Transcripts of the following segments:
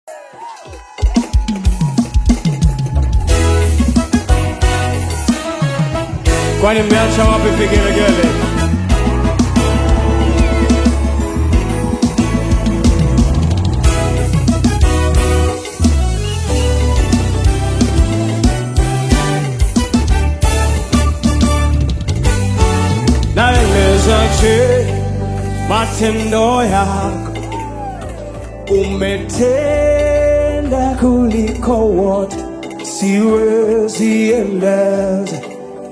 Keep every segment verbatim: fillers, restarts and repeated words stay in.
Kwani mmeacha wapi vigelegele? Naelezaje matendo yako, umetenda kuliko wote, siwezi eleza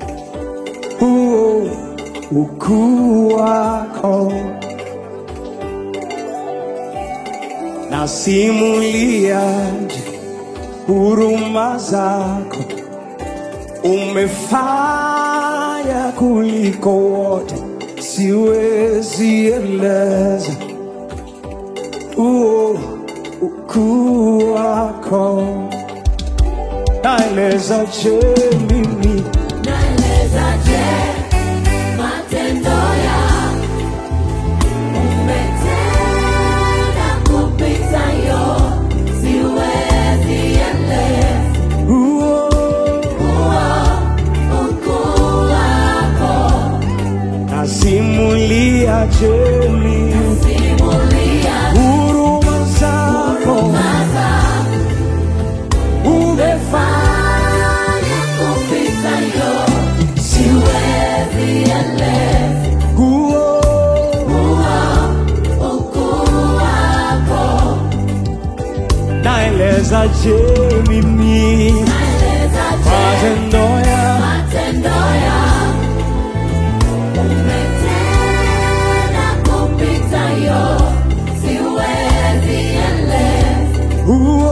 huo ukuu wako. Nasimuliaje huruma zako, umefanya kuliko wote, siwezi eleza huo ukuu wako. Naelezaje mimi, naelezaje matendo yako, umetenda kupita yote, siwezi eleza huo ukuu wako. nasimuliaje mimi huruma zako, umefanya kupita yote, siwezi eleza huo ukuu wako. naelezaje mimi matendo ya matendo yako, umetenda kupita yote, siwezi eleza huo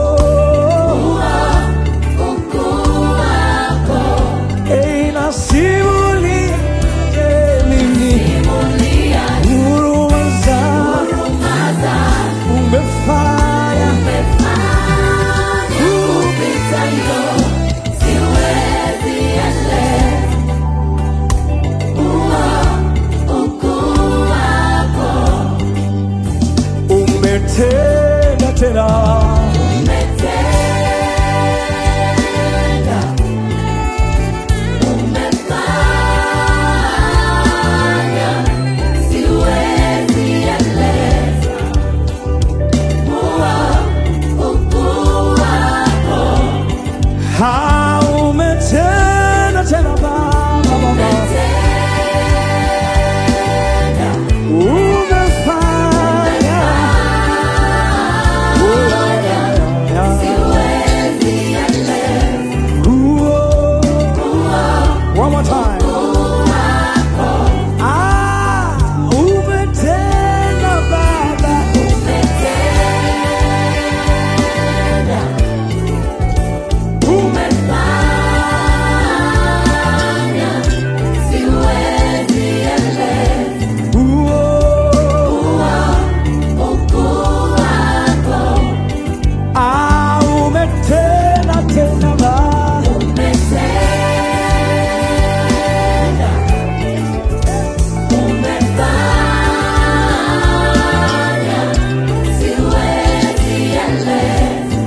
ukuu wako. Ei, nasimuliaje mimi Simulia huruma zako, huruma zako, umefanya umefanya kupita yote, siwezi eleza ukuu wako. umetenda tena, Umetenda, umefanya, siwezi eleza ukuu wako. ha umetenda tena Baba, Baba Umetenda, umefanya siwezi eleza huo. One more time. Ah, umetenda Baba, umetenda, umefanya, siwezi eleza huo. ukuu wako. Ah, umetenda tena Baba, Umetenda, umefanya, siwezi eleza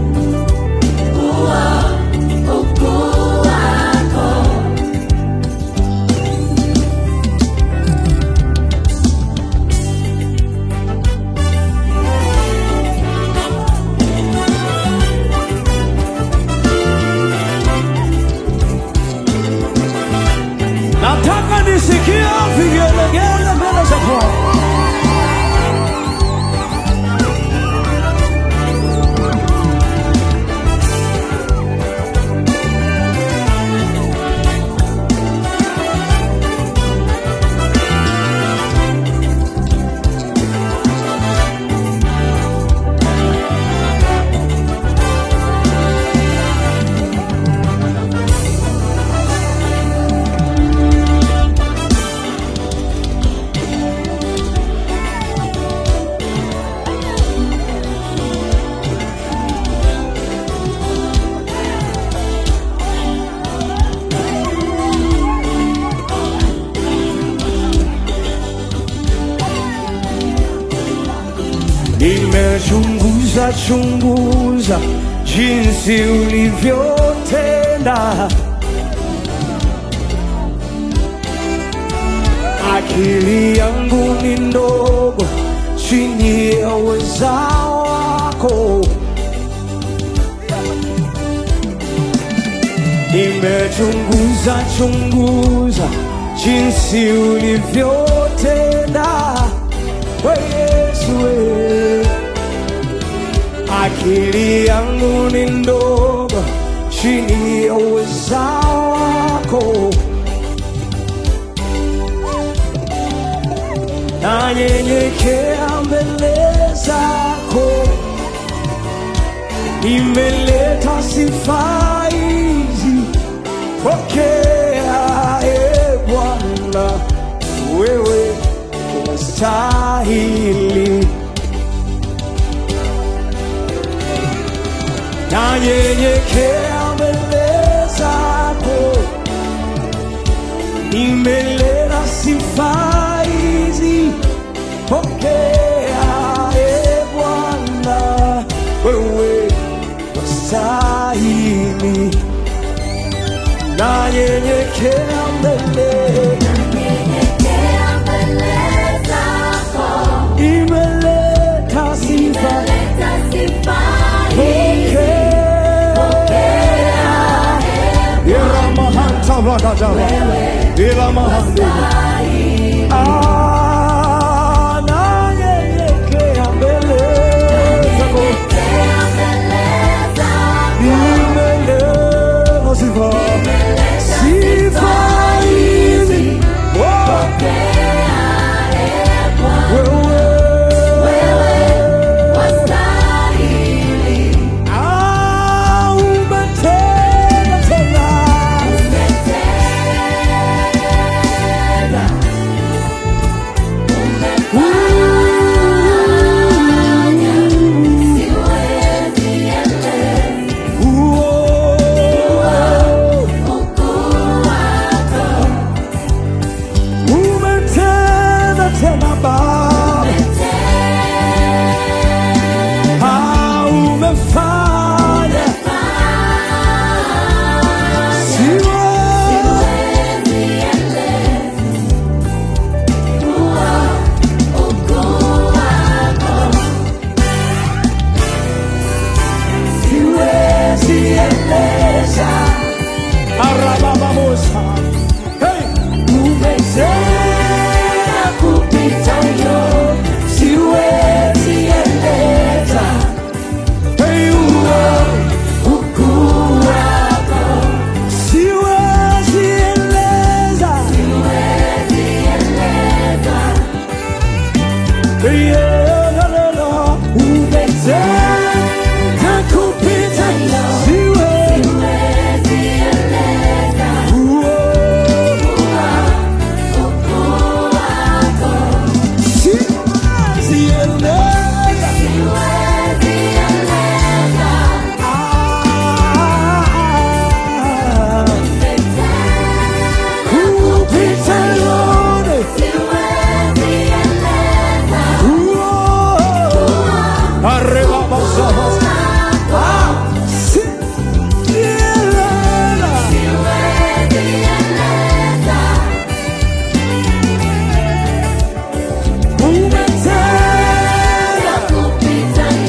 ukuu wako. nataka nisikie vigelegele mbele za Bwana. Nimechunguza Chunguza, chunguza jinsi ulivyotenda. Akili yangu ni ndogo chini ya uweza wako. Nimechunguza, chunguza jinsi ulivyotenda. We Yesu, we. Akili yangu ni ndogo chini ya uweza wako. Nanyenyekea mbele zako, nimeleta sifa hizi. Pokea e Bwana, wewe unastahili. Nanyenyekea mbele zako, nimeleta sifa hizi. Pokea e Bwana, wewe unastahili. Nanyenyekea mbele, Nanyenyekea mbele zako, nimeleta sifa. nimeleta sifa Pokea ila mahanta wakajaba ila mahande. Ah, nanyenyekea mbele zako, nimeleta sifa. Sifa hizi, oh, wewe, ah, umetenda tena. Umetenda tena Baba, ah, umefanya. Siwezi eleza. Arabababosa. Hey, umetenda kupita yo, siwezi eleza. Hey, uo, ukuu wako, siwezi eleza. Hey, yeah, la, la, la. Umetenda kupita yo, siwezi. Uo, siwezi eleza. Ah, kupita yote. Uo, arrebabasaba. Ah, siwezi eleza. Umetenda.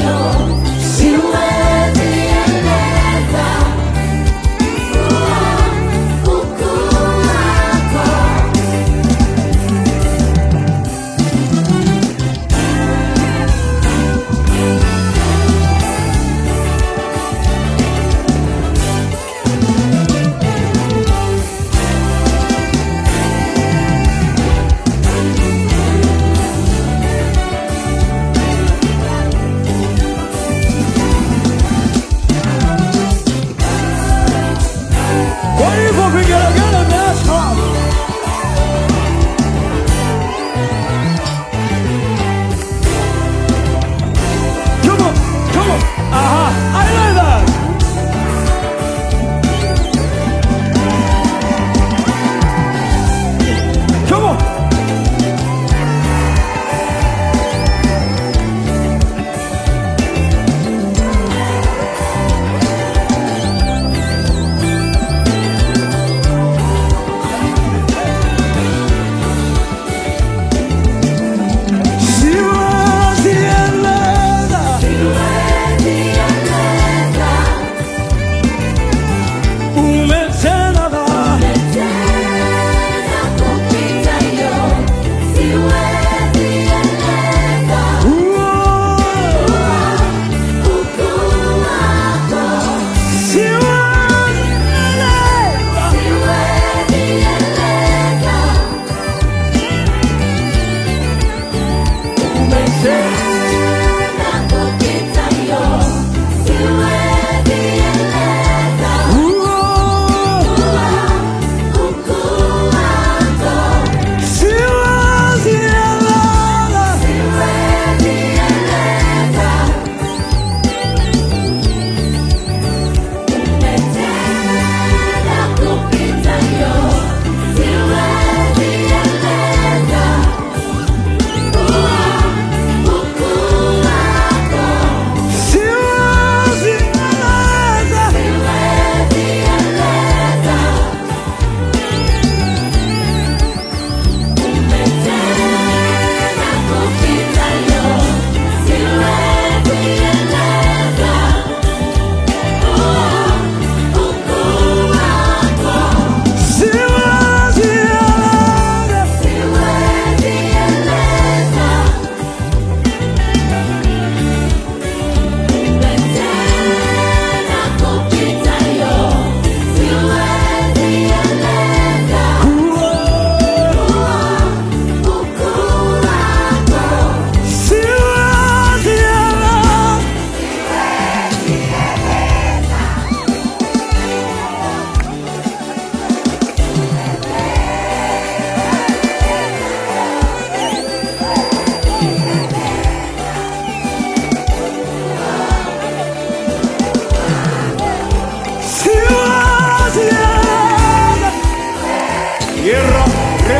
Kwa hivyo vigelegele vinaachwa. Come on, come on. Aha, I like that. Come on.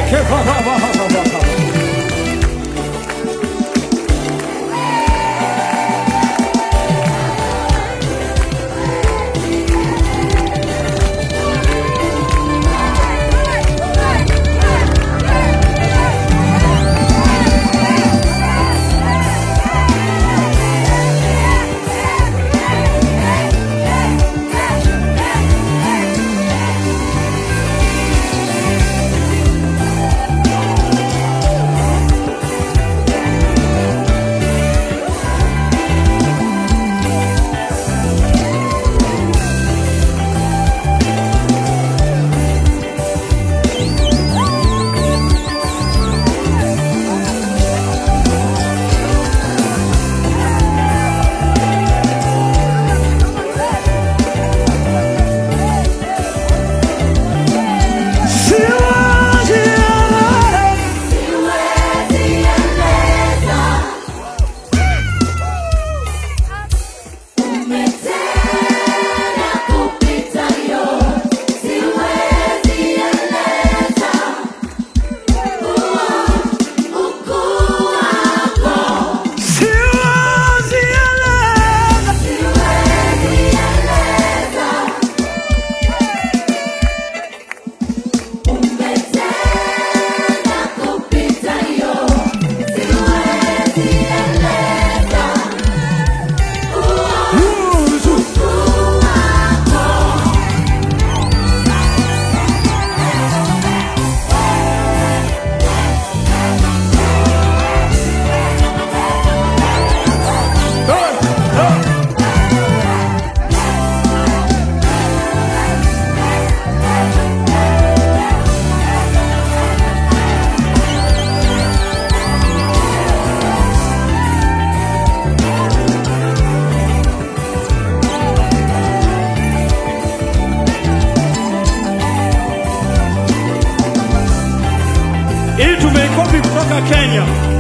Ili tumeikopi kutoka Kenya.